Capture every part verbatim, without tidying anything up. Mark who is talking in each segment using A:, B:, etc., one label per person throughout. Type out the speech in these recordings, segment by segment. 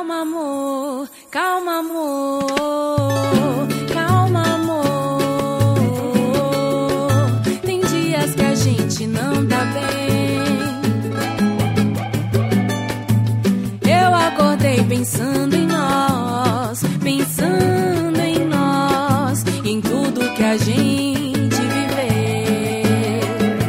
A: Calma, amor, calma, amor, calma, amor. Tem dias que a gente não tá bem. Eu acordei pensando em nós, pensando em nós, em tudo que a gente viveu.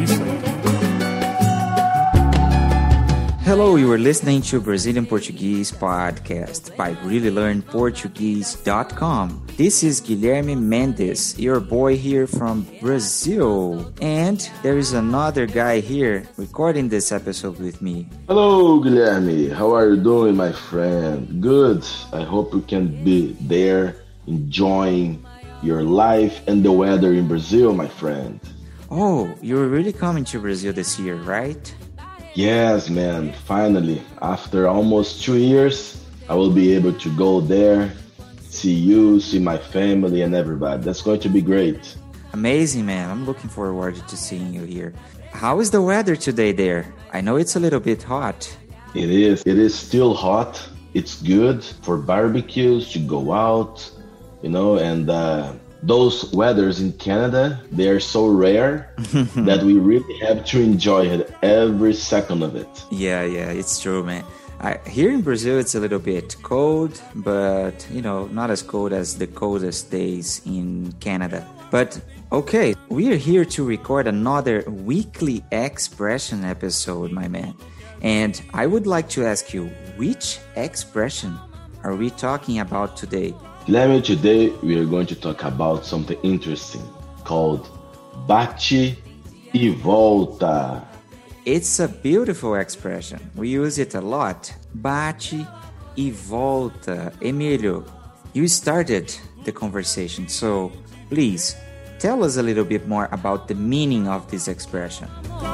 B: Hello, you are listening to Brazilian Portuguese podcast by really learn portuguese dot com. This is Guilherme Mendes, your boy here from Brazil. And there is another guy here recording this episode with me.
C: Hello, Guilherme. How are you doing, my friend? Good. I hope you can be there enjoying your life and the weather in Brazil, my friend.
B: Oh, you're really coming to Brazil this year, right?
C: Yes, man. Finally, after almost two years, I will be able to go there, see you, see my family and everybody. That's going to be great.
B: Amazing, man. I'm looking forward to seeing you here. How is the weather today there? I know it's a little bit hot.
C: It is. It is still hot. It's good for barbecues, to go out, you know, and uh, those weathers in Canada, they are so rare that we really have to enjoy it every second of it.
B: Yeah, yeah, it's true, man. I, here in Brazil, it's a little bit cold, but, you know, not as cold as the coldest days in Canada. But, okay, we are here to record another weekly expression episode, my man. And I would like to ask you, which expression are we talking about today?
C: Guilherme, today we are going to talk about something interesting called bate e volta.
B: It's a beautiful expression. We use it a lot. Bate e volta. Emilio, you started the conversation, so please tell us a little bit more about the meaning of this expression.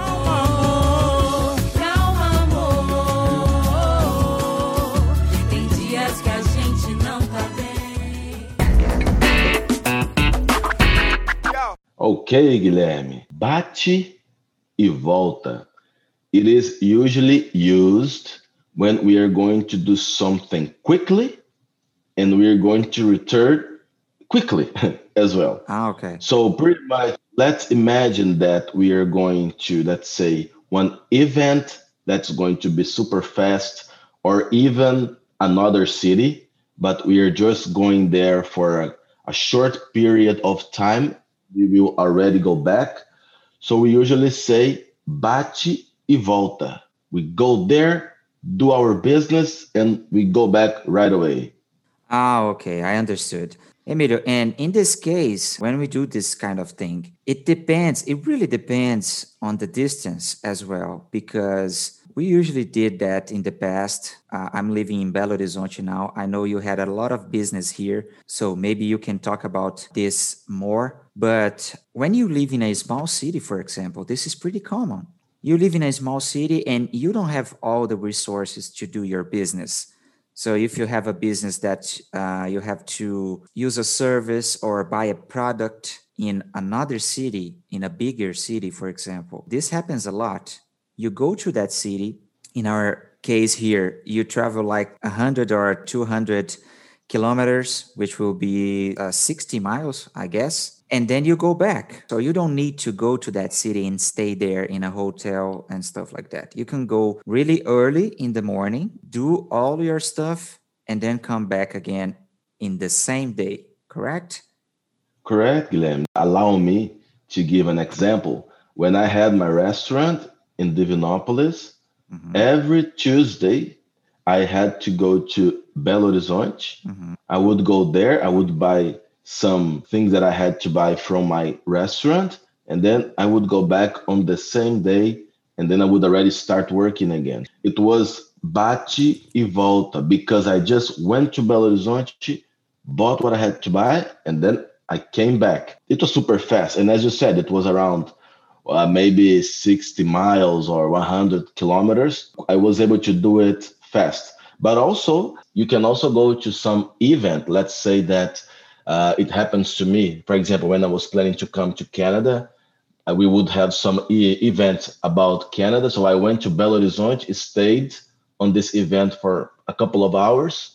C: Okay, Guilherme. Bate e volta. It is usually used when we are going to do something quickly and we are going to return quickly as well.
B: Ah, okay.
C: So pretty much, let's imagine that we are going to, let's say, one event that's going to be super fast or even another city, but we are just going there for a, a short period of time. We will already go back. So we usually say bate e volta. We go there, do our business, and we go back right away.
B: Ah, okay, I understood. Emilio, and in this case, when we do this kind of thing, it depends, it really depends on the distance as well, because we usually did that in the past. Uh, I'm living in Belo Horizonte now. I know you had a lot of business here, so maybe you can talk about this more. But when you live in a small city, for example, this is pretty common. You live in a small city and you don't have all the resources to do your business. So if you have a business that uh, you have to use a service or buy a product in another city, in a bigger city, for example, this happens a lot. You go to that city. In our case here, you travel like one hundred or two hundred kilometers, which will be uh, sixty miles, I guess. And then you go back. So you don't need to go to that city and stay there in a hotel and stuff like that. You can go really early in the morning, do all your stuff, and then come back again in the same day, correct?
C: Correct, Guilherme. Allow me to give an example. When I had my restaurant in Divinopolis, mm-hmm. every Tuesday, I had to go to Belo Horizonte. Mm-hmm. I would go there. I would buy some things that I had to buy from my restaurant. And then I would go back on the same day. And then I would already start working again. It was bate e volta because I just went to Belo Horizonte, bought what I had to buy, and then I came back. It was super fast. And as you said, it was around Uh, maybe sixty miles or one hundred kilometers. I was able to do it fast. But also, you can also go to some event. Let's say that uh, it happens to me. For example, when I was planning to come to Canada, uh, we would have some e- event about Canada. So I went to Belo Horizonte, stayed on this event for a couple of hours,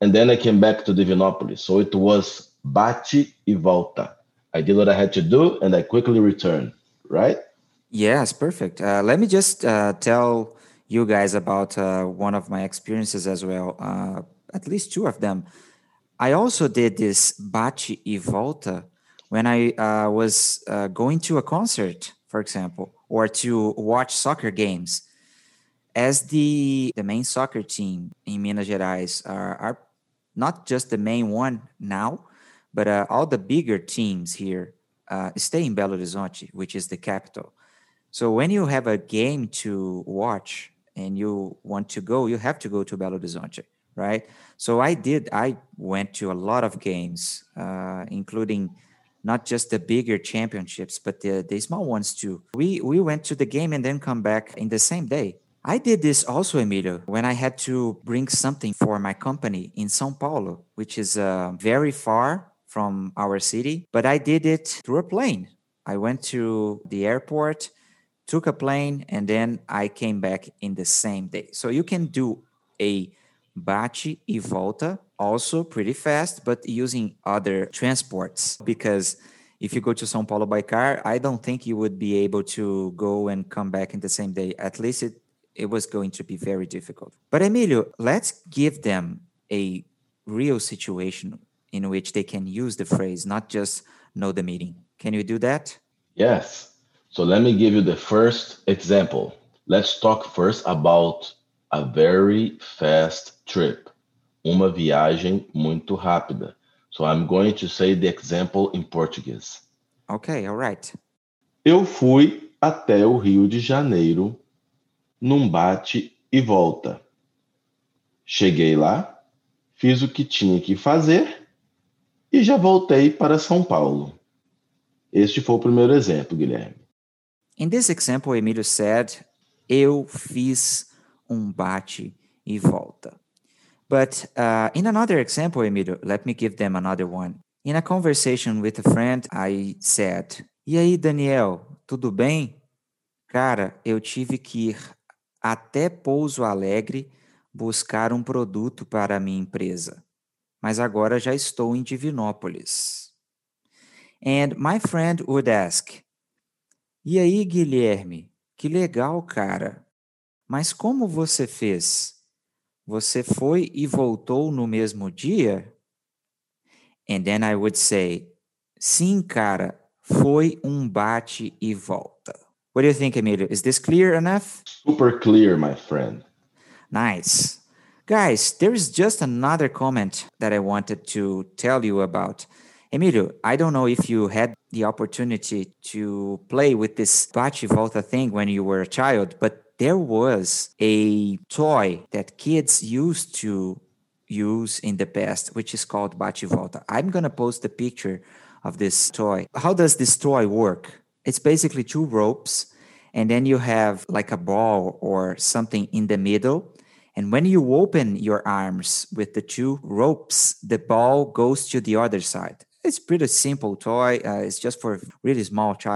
C: and then I came back to Divinopolis. So it was bate e volta. I did what I had to do, and I quickly returned, right?
B: Yes, perfect. Uh, let me just uh, tell you guys about uh, one of my experiences as well, uh, at least two of them. I also did this bate e volta when I uh, was uh, going to a concert, for example, or to watch soccer games. As the, the main soccer team in Minas Gerais are, are not just the main one now, but uh, all the bigger teams here uh, stay in Belo Horizonte, which is the capital. So when you have a game to watch and you want to go, you have to go to Belo Horizonte, right? So I did. I went to a lot of games, uh, including not just the bigger championships, but the, the small ones too. We we went to the game and then come back in the same day. I did this also, Emilio, when I had to bring something for my company in São Paulo, which is uh, very far from our city, but I did it through a plane. I went to the airport, took a plane, and then I came back in the same day. So you can do a bate e volta also pretty fast, but using other transports. Because if you go to São Paulo by car, I don't think you would be able to go and come back in the same day. At least it, it was going to be very difficult. But Emilio, let's give them a real situation in which they can use the phrase, not just know the meaning. Can you do that?
C: Yes. So let me give you the first example. Let's talk first about a very fast trip. Uma viagem muito rápida. So I'm going to say the example in Portuguese.
B: Okay, all right.
C: Eu fui até o Rio de Janeiro num bate e volta. Cheguei lá, fiz o que tinha que fazer e já voltei para São Paulo. Este foi o primeiro exemplo, Guilherme.
B: In this example, Emilio said, eu fiz um bate e volta. But uh, in another example, Emilio, let me give them another one. In a conversation with a friend, I said, e aí, Daniel, tudo bem? Cara, eu tive que ir até Pouso Alegre buscar um produto para a minha empresa. Mas agora já estou em Divinópolis. And my friend would ask, e aí, Guilherme, que legal, cara. Mas como você fez? Você foi e voltou no mesmo dia? And then I would say, sim, cara, foi um bate e volta. What do you think, Emilio? Is this clear enough?
C: Super clear, my friend.
B: Nice. Guys, there is just another comment that I wanted to tell you about. Emilio, I don't know if you had the opportunity to play with this bate volta thing when you were a child, but there was a toy that kids used to use in the past, which is called bate volta. I'm going to post a picture of this toy. How does this toy work? It's basically two ropes, and then you have like a ball or something in the middle. And when you open your arms with the two ropes, the ball goes to the other side. It's pretty simple toy. Uh, it's just for really small child.